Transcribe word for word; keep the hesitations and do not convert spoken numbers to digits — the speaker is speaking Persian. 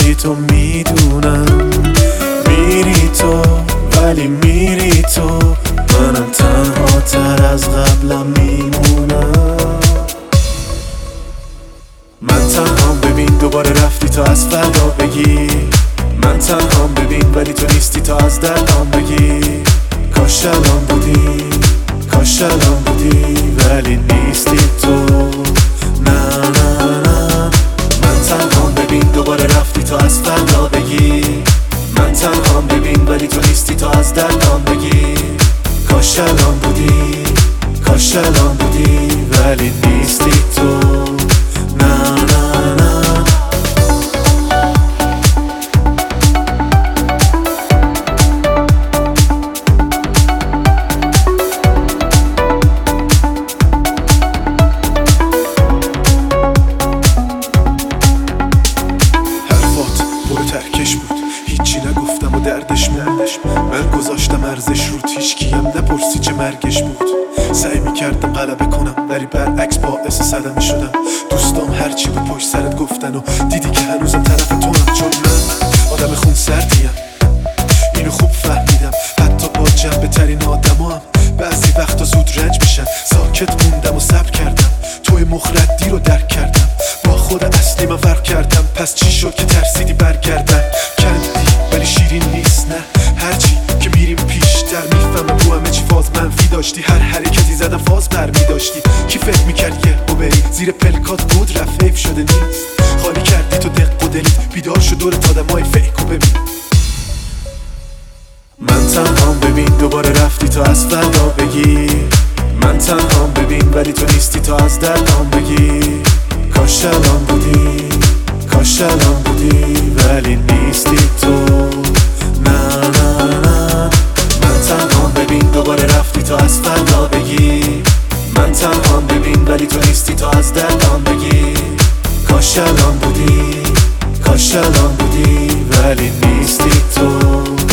نیستی تو میدونم، میری تو ولی میری تو، منم تنها تر از قبلم میمونم. من تنهام ببین دوباره رفتی تا از فردا بگی، من تنهام ببین ولی تو نیستی تا از دلم بگی. کاش الان بودی، کاش الان بودی ولی نیستی تو. نه نه نه من تنهام ببین دوباره رفتی تا از فردا بگی، من تنهام ببین ولی تو نیستی تا از دلم بگی. کاش الان بودی، کاش الان بودی ولی نیستی تو. نه نه نه ترکش بود، هیچی نگفتم و دردش مردش. من گذاشتم ارزش رو هیچکیم نپرسی چه مرگش بود. سعی میکردم غلبه کنم ولی برعکس باعث صدمه شدم. دوستام هرچی بود پشت سرت گفتن و دیدی که هنوزم طرف تو هم، چون من آدم خون سردیم. اینو خوب فهمیدم حتی با جنبه ترین آدم هم بعضی وقتا زود رنج میشن. ساکت موندم و صبر کردم، توی مخردی رو درک کردم. با خود اصلی من فرق کردم، پس چی شد که ترسیدی برگردن؟ کندی ولی شیرین نیست نه، هرچی که میریم پیشتر میفهمم تو همه چی فاز منفی داشتی. هر حرکتی زدم فاز برمی داشتی. کی فکر میکرد یه رو بری زیر پلکات بود رفت حیف شده نیست. خالی کردی تو دق و دلیت، بیدار شد دورت آدمای فیک و ببین. من تنهام ببین دوباره رفتی تا از فردا بگی، من تنهام ببین ولی تو نیستی تا از دلم بگی. کاش الان بودی، کاش الان بودی ولی نیستی تو. نه نه نه من تنهام ببین دوباره رفتی تا از فردا بگی، من تنهام ببین ولی تو نیستی تا از دلم بگی. کاش الان بودی، کاش الان بودی ولی نیستی تو.